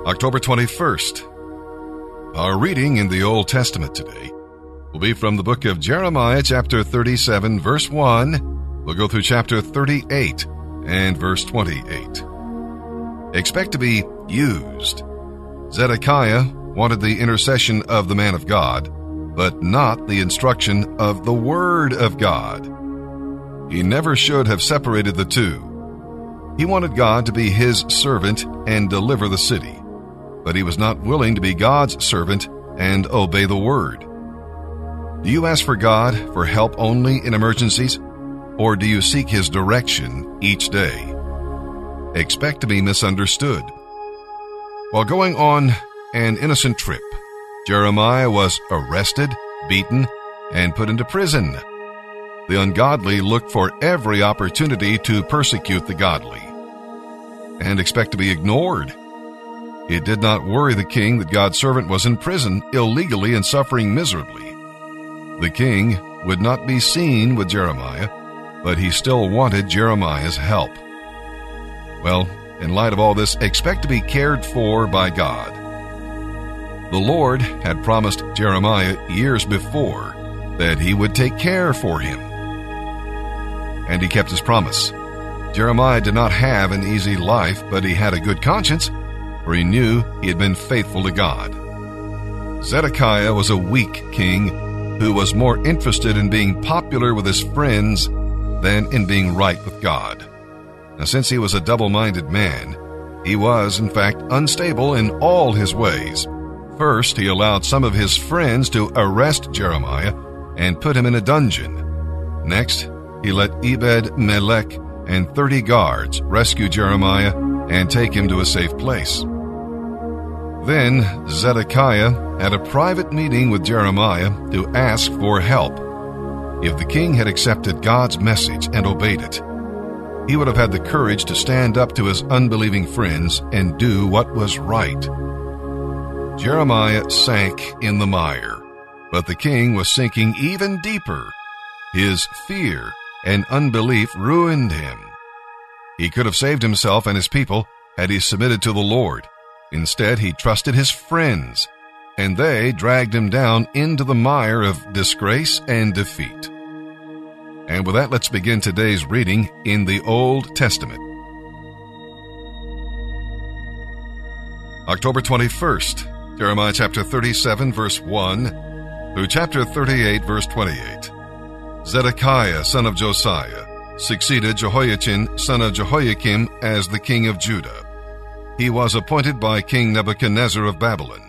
October 21st. Our reading in the Old Testament today will be from the book of Jeremiah, chapter 37, verse 1. We'll go through chapter 38 and verse 28. Expect to be used. Zedekiah wanted the intercession of the man of God, but not the instruction of the Word of God. He never should have separated the two. He wanted God to be his servant and deliver the city, but he was not willing to be God's servant and obey the Word. Do you ask for God for help only in emergencies, or do you seek His direction each day? Expect to be misunderstood. While going on an innocent trip, Jeremiah was arrested, beaten, and put into prison. The ungodly looked for every opportunity to persecute the godly and expect to be ignored. It did not worry the king that God's servant was in prison illegally and suffering miserably. The king would not be seen with Jeremiah, but he still wanted Jeremiah's help. Well, in light of all this, expect to be cared for by God. The Lord had promised Jeremiah years before that he would take care for him. And he kept his promise. Jeremiah did not have an easy life, but he had a good conscience, for he knew he had been faithful to God. Zedekiah was a weak king who was more interested in being popular with his friends than in being right with God. Now, since he was a double-minded man, he was, in fact, unstable in all his ways. First, he allowed some of his friends to arrest Jeremiah and put him in a dungeon. Next, he let Ebed-Melech and 30 guards rescue Jeremiah and take him to a safe place. Then Zedekiah had a private meeting with Jeremiah to ask for help. If the king had accepted God's message and obeyed it, he would have had the courage to stand up to his unbelieving friends and do what was right. Jeremiah sank in the mire, but the king was sinking even deeper. His fear and unbelief ruined him. He could have saved himself and his people had he submitted to the Lord. Instead, he trusted his friends, and they dragged him down into the mire of disgrace and defeat. And with that, let's begin today's reading in the Old Testament. October 21st, Jeremiah chapter 37, verse 1 through chapter 38, verse 28. Zedekiah, son of Josiah, succeeded Jehoiachin, son of Jehoiakim, as the king of Judah. He was appointed by King Nebuchadnezzar of Babylon.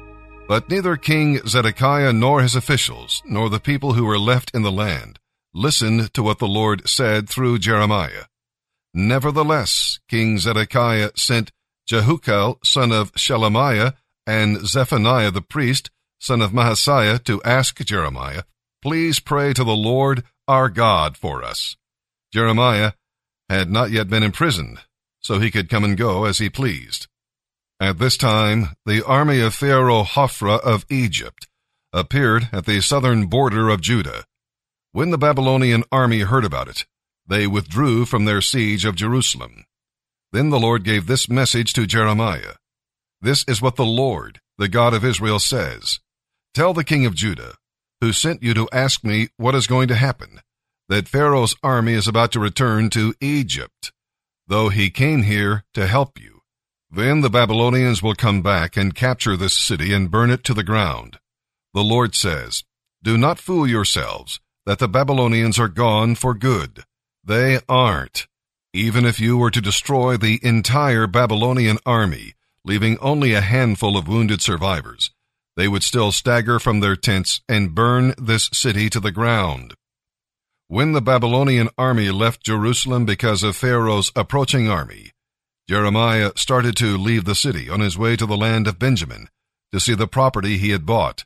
But neither King Zedekiah nor his officials, nor the people who were left in the land, listened to what the Lord said through Jeremiah. Nevertheless, King Zedekiah sent Jehukal, son of Shelemiah, and Zephaniah the priest, son of Maaseiah, to ask Jeremiah, "Please pray to the Lord our God for us." Jeremiah had not yet been imprisoned, so he could come and go as he pleased. At this time, the army of Pharaoh Hophra of Egypt appeared at the southern border of Judah. When the Babylonian army heard about it, they withdrew from their siege of Jerusalem. Then the Lord gave this message to Jeremiah. "This is what the Lord, the God of Israel, says. Tell the king of Judah, who sent you to ask me what is going to happen, that Pharaoh's army is about to return to Egypt, though he came here to help you. Then the Babylonians will come back and capture this city and burn it to the ground. The Lord says, do not fool yourselves that the Babylonians are gone for good. They aren't. Even if you were to destroy the entire Babylonian army, leaving only a handful of wounded survivors, they would still stagger from their tents and burn this city to the ground." When the Babylonian army left Jerusalem because of Pharaoh's approaching army, Jeremiah started to leave the city on his way to the land of Benjamin to see the property he had bought.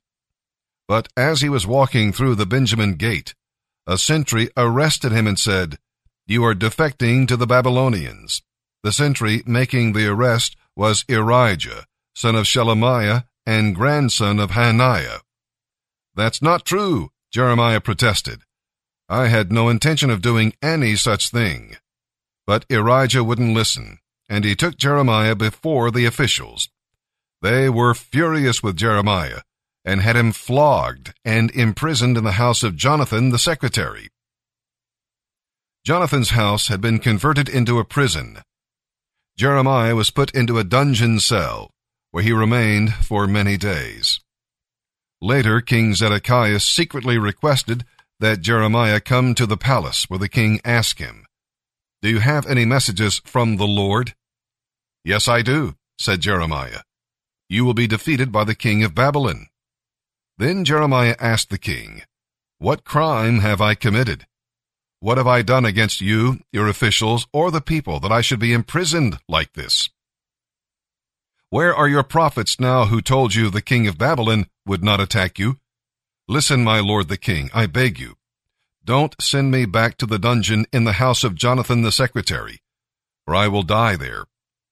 But as he was walking through the Benjamin gate, a sentry arrested him and said, "You are defecting to the Babylonians." The sentry making the arrest was Irijah, son of Shelemiah and grandson of Hananiah. "That's not true," Jeremiah protested. "I had no intention of doing any such thing." But Irijah wouldn't listen, and he took Jeremiah before the officials. They were furious with Jeremiah and had him flogged and imprisoned in the house of Jonathan the secretary. Jonathan's house had been converted into a prison. Jeremiah was put into a dungeon cell, where he remained for many days. Later, King Zedekiah secretly requested that Jeremiah come to the palace, where the king asked him, "Do you have any messages from the Lord?" "Yes, I do," said Jeremiah. "You will be defeated by the king of Babylon." Then Jeremiah asked the king, "What crime have I committed? What have I done against you, your officials, or the people, that I should be imprisoned like this? Where are your prophets now who told you the king of Babylon would not attack you? Listen, my lord the king, I beg you. Don't send me back to the dungeon in the house of Jonathan the secretary, for I will die there."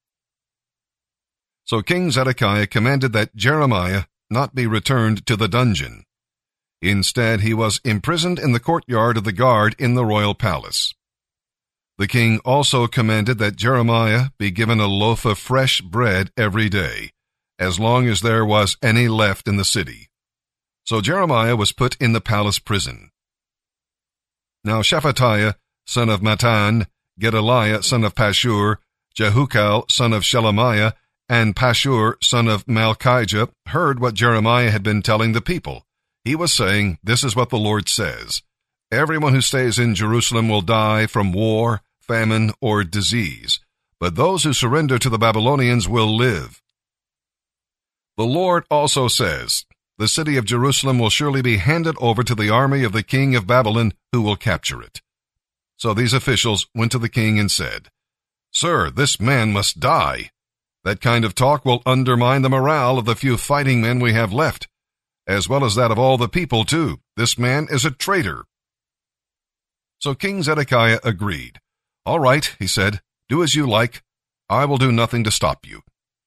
So King Zedekiah commanded that Jeremiah not be returned to the dungeon. Instead, he was imprisoned in the courtyard of the guard in the royal palace. The king also commanded that Jeremiah be given a loaf of fresh bread every day, as long as there was any left in the city. So Jeremiah was put in the palace prison. Now Shephatiah, son of Mattan, Gedaliah, son of Pashur, Jehukal, son of Shelemiah, and Pashur, son of Malchijah, heard what Jeremiah had been telling the people. He was saying, "This is what the Lord says. Everyone who stays in Jerusalem will die from war, famine, or disease, but those who surrender to the Babylonians will live. The Lord also says, the city of Jerusalem will surely be handed over to the army of the king of Babylon, who will capture it." So these officials went to the king and said, "Sir, this man must die. That kind of talk will undermine the morale of the few fighting men we have left, as well as that of all the people, too. This man is a traitor." So King Zedekiah agreed. "All right," he said, "do as you like. I will do nothing to stop you."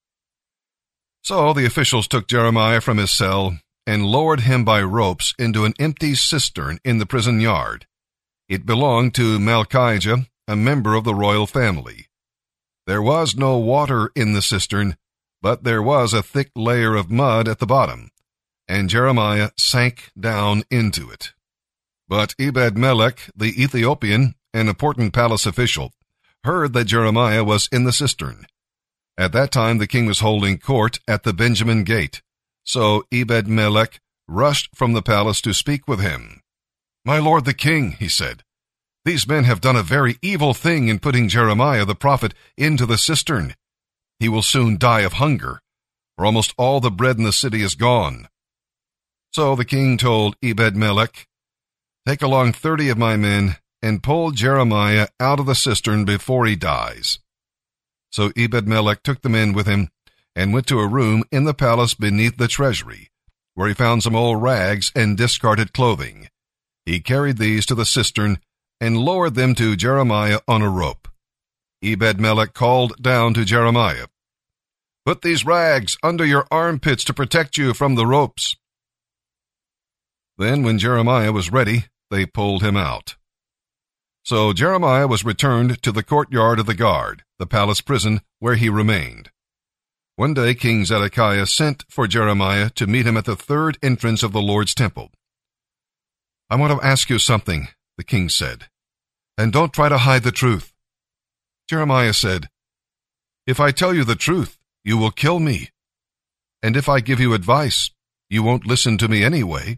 So the officials took Jeremiah from his cell and lowered him by ropes into an empty cistern in the prison yard. It belonged to Malchijah, a member of the royal family. There was no water in the cistern, but there was a thick layer of mud at the bottom, and Jeremiah sank down into it. But Ebed-Melech the Ethiopian, an important palace official, heard that Jeremiah was in the cistern. At that time the king was holding court at the Benjamin Gate, so Ebed-Melech rushed from the palace to speak with him. "My lord the king," he said, "these men have done a very evil thing in putting Jeremiah the prophet into the cistern. He will soon die of hunger, for almost all the bread in the city is gone." So the king told Ebed-Melech, "Take along 30 of my men and pull Jeremiah out of the cistern before he dies." So Ebed-Melech took the men with him and went to a room in the palace beneath the treasury, where he found some old rags and discarded clothing. He carried these to the cistern and lowered them to Jeremiah on a rope. Ebed-Melech called down to Jeremiah, "Put these rags under your armpits to protect you from the ropes." Then when Jeremiah was ready, they pulled him out. So Jeremiah was returned to the courtyard of the guard, the palace prison, where he remained. One day King Zedekiah sent for Jeremiah to meet him at the third entrance of the Lord's temple. "I want to ask you something," the king said, "and don't try to hide the truth." Jeremiah said, "If I tell you the truth, you will kill me. And if I give you advice, you won't listen to me anyway."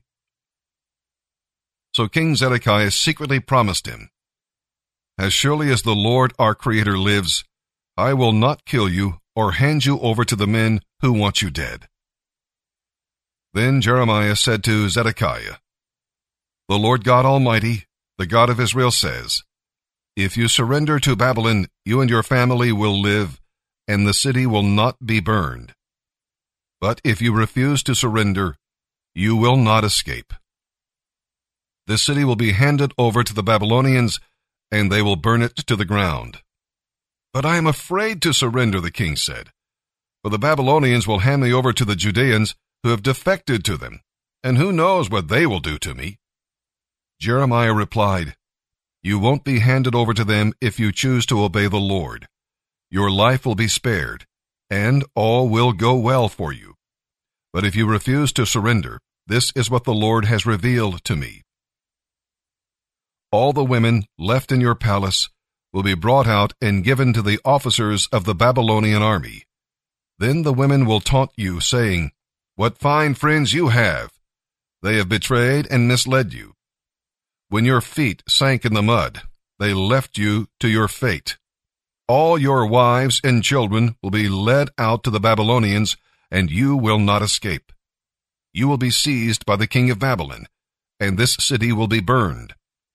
So King Zedekiah secretly promised him, "As surely as the Lord our Creator lives, I will not kill you or hand you over to the men who want you dead." Then Jeremiah said to Zedekiah, "The Lord God Almighty, the God of Israel, says, if you surrender to Babylon, you and your family will live, and the city will not be burned. But if you refuse to surrender, you will not escape. The city will be handed over to the Babylonians, and they will burn it to the ground." "But I am afraid to surrender," the king said, "for the Babylonians will hand me over to the Judeans who have defected to them, and who knows what they will do to me?" Jeremiah replied, "You won't be handed over to them if you choose to obey the Lord. Your life will be spared, and all will go well for you. But if you refuse to surrender, this is what the Lord has revealed to me. All the women left in your palace will be brought out and given to the officers of the Babylonian army. Then the women will taunt you, saying, 'What fine friends you have! They have betrayed and misled you. When your feet sank in the mud, they left you to your fate. All your wives and children will be led out to the Babylonians, and you will not escape. You will be seized by the king of Babylon, and this city will be burned.'"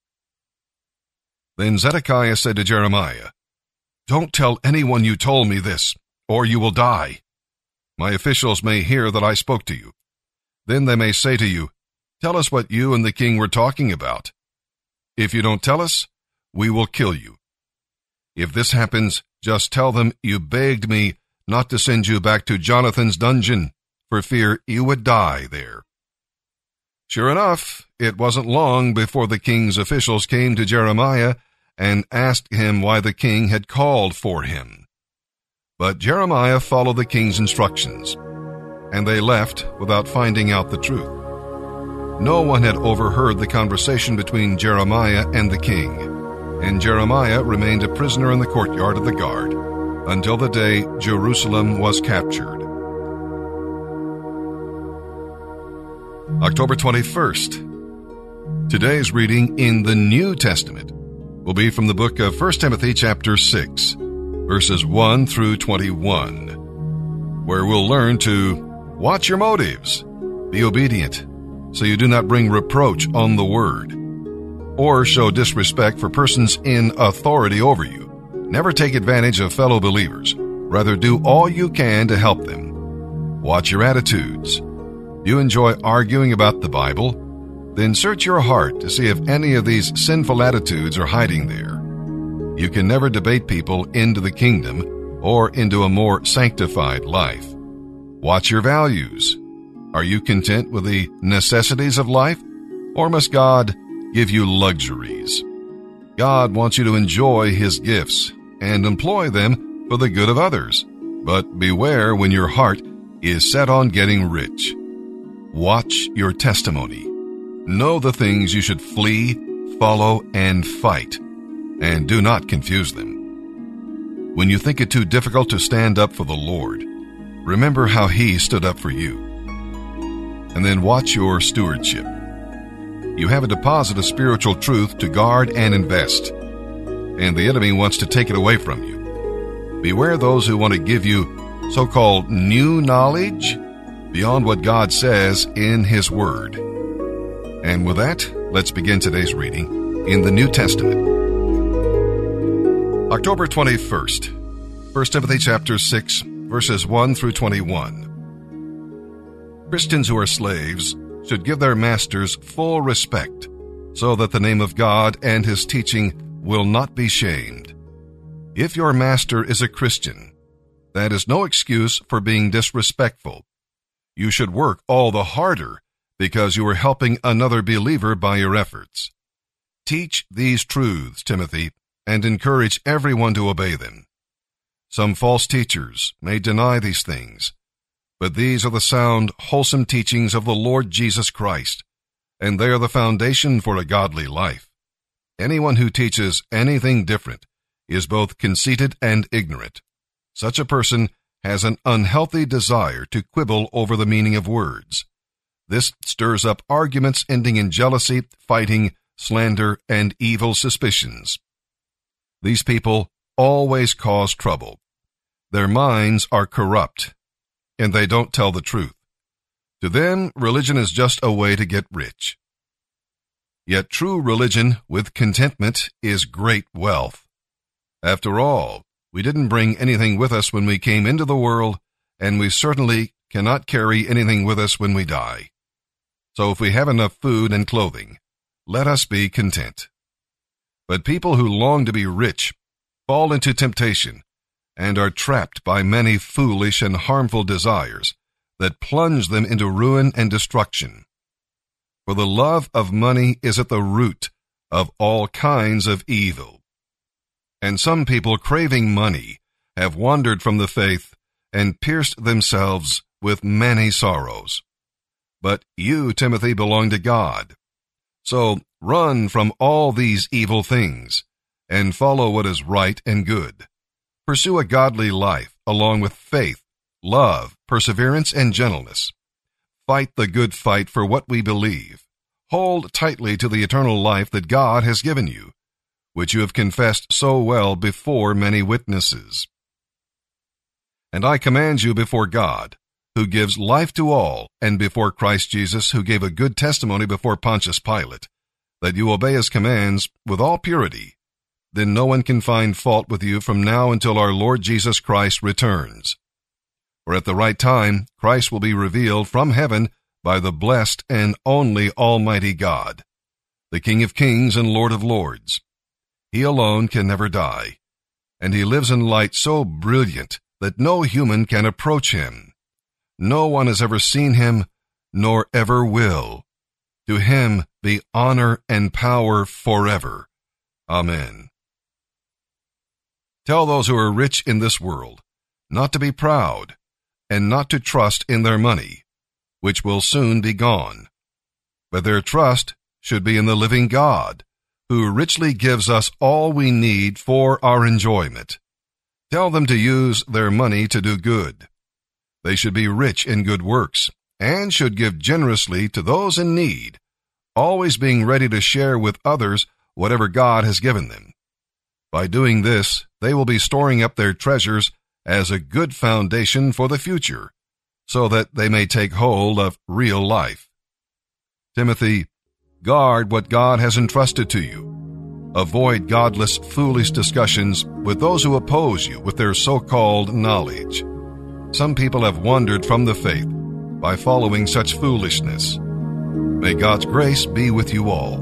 Then Zedekiah said to Jeremiah, "Don't tell anyone you told me this, or you will die. My officials may hear that I spoke to you. Then they may say to you, 'Tell us what you and the king were talking about.' If you don't tell us, we will kill you. If this happens, just tell them you begged me not to send you back to Jonathan's dungeon, for fear you would die there." Sure enough, it wasn't long before the king's officials came to Jeremiah and asked him why the king had called for him. But Jeremiah followed the king's instructions, and they left without finding out the truth. No one had overheard the conversation between Jeremiah and the king, and Jeremiah remained a prisoner in the courtyard of the guard until the day Jerusalem was captured. October 21st. Today's reading in the New Testament will be from the book of 1 Timothy chapter 6, verses 1 through 21, where we'll learn to watch your motives, be obedient, so you do not bring reproach on the word, or show disrespect for persons in authority over you. Never take advantage of fellow believers. Rather, do all you can to help them. Watch your attitudes. Do you enjoy arguing about the Bible? Then search your heart to see if any of these sinful attitudes are hiding there. You can never debate people into the kingdom or into a more sanctified life. Watch your values. Are you content with the necessities of life, or must God give you luxuries? God wants you to enjoy His gifts and employ them for the good of others. But beware when your heart is set on getting rich. Watch your testimony. Know the things you should flee, follow, and fight, and do not confuse them. When you think it too difficult to stand up for the Lord, remember how He stood up for you. And then watch your stewardship. You have a deposit of spiritual truth to guard and invest, and the enemy wants to take it away from you. Beware those who want to give you so-called new knowledge beyond what God says in His Word. And with that, let's begin today's reading in the New Testament. October 21st, 1 Timothy chapter 6, verses 1 through 21. Christians who are slaves should give their masters full respect, so that the name of God and His teaching will not be shamed. If your master is a Christian, that is no excuse for being disrespectful. You should work all the harder because you are helping another believer by your efforts. Teach these truths, Timothy, and encourage everyone to obey them. Some false teachers may deny these things, but these are the sound, wholesome teachings of the Lord Jesus Christ, and they are the foundation for a godly life. Anyone who teaches anything different is both conceited and ignorant. Such a person has an unhealthy desire to quibble over the meaning of words. This stirs up arguments ending in jealousy, fighting, slander, and evil suspicions. These people always cause trouble. Their minds are corrupt, and they don't tell the truth. To them, religion is just a way to get rich. Yet true religion with contentment is great wealth. After all, we didn't bring anything with us when we came into the world, and we certainly cannot carry anything with us when we die. So if we have enough food and clothing, let us be content. But people who long to be rich fall into temptation and are trapped by many foolish and harmful desires that plunge them into ruin and destruction. For the love of money is at the root of all kinds of evil. And some people craving money have wandered from the faith and pierced themselves with many sorrows. But you, Timothy, belong to God. So run from all these evil things, and follow what is right and good. Pursue a godly life, along with faith, love, perseverance, and gentleness. Fight the good fight for what we believe. Hold tightly to the eternal life that God has given you, which you have confessed so well before many witnesses. And I command you before God, who gives life to all, and before Christ Jesus, who gave a good testimony before Pontius Pilate, that you obey his commands with all purity. Then no one can find fault with you from now until our Lord Jesus Christ returns. For at the right time, Christ will be revealed from heaven by the blessed and only Almighty God, the King of kings and Lord of lords. He alone can never die, and he lives in light so brilliant that no human can approach him. No one has ever seen him, nor ever will. To him be honor and power forever. Amen. Tell those who are rich in this world not to be proud, and not to trust in their money, which will soon be gone. But their trust should be in the living God, who richly gives us all we need for our enjoyment. Tell them to use their money to do good. They should be rich in good works, and should give generously to those in need, always being ready to share with others whatever God has given them. By doing this, they will be storing up their treasures as a good foundation for the future, so that they may take hold of real life. Timothy, guard what God has entrusted to you. Avoid godless, foolish discussions with those who oppose you with their so-called knowledge. Some people have wandered from the faith by following such foolishness. May God's grace be with you all.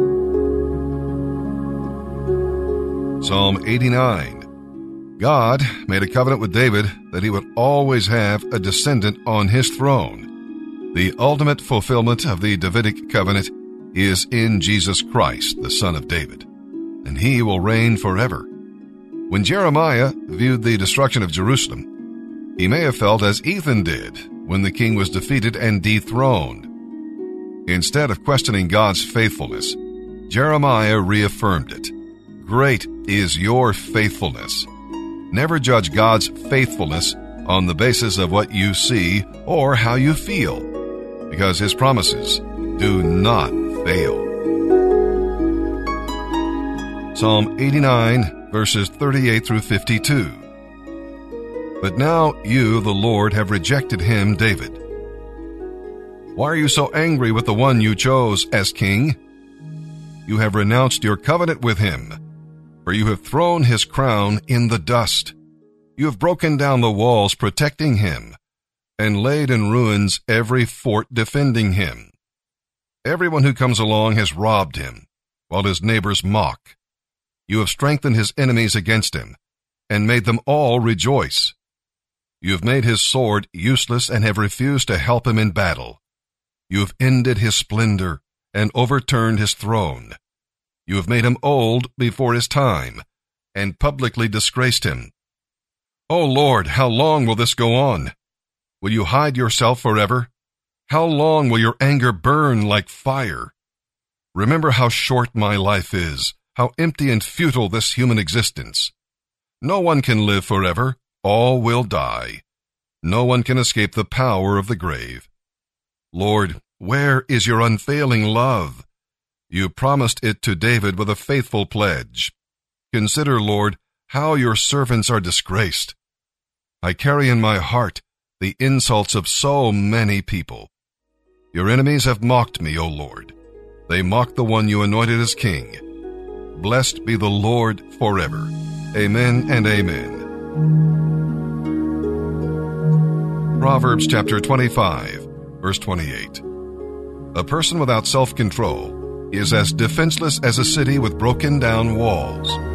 Psalm 89. God made a covenant with David that he would always have a descendant on his throne. The ultimate fulfillment of the Davidic covenant is in Jesus Christ, the Son of David, and he will reign forever. When Jeremiah viewed the destruction of Jerusalem, he may have felt as Ethan did when the king was defeated and dethroned. Instead of questioning God's faithfulness, Jeremiah reaffirmed it. Great is your faithfulness. Never judge God's faithfulness on the basis of what you see or how you feel, because his promises do not fail. Psalm 89, verses 38 through 52. But now you, the Lord, have rejected him, David. Why are you so angry with the one you chose as king? You have renounced your covenant with him, for you have thrown his crown in the dust. You have broken down the walls protecting him, and laid in ruins every fort defending him. Everyone who comes along has robbed him, while his neighbors mock. You have strengthened his enemies against him, and made them all rejoice. You have made his sword useless and have refused to help him in battle. You have ended his splendor and overturned his throne. You have made him old before his time, and publicly disgraced him. O Lord, how long will this go on? Will you hide yourself forever? How long will your anger burn like fire? Remember how short my life is, how empty and futile this human existence. No one can live forever, all will die. No one can escape the power of the grave. Lord, where is your unfailing love? You promised it to David with a faithful pledge. Consider, Lord, how your servants are disgraced. I carry in my heart the insults of so many people. Your enemies have mocked me, O Lord. They mocked the one you anointed as king. Blessed be the Lord forever. Amen and amen. Proverbs chapter 25, verse 28. A person without self-control is as defenseless as a city with broken down walls.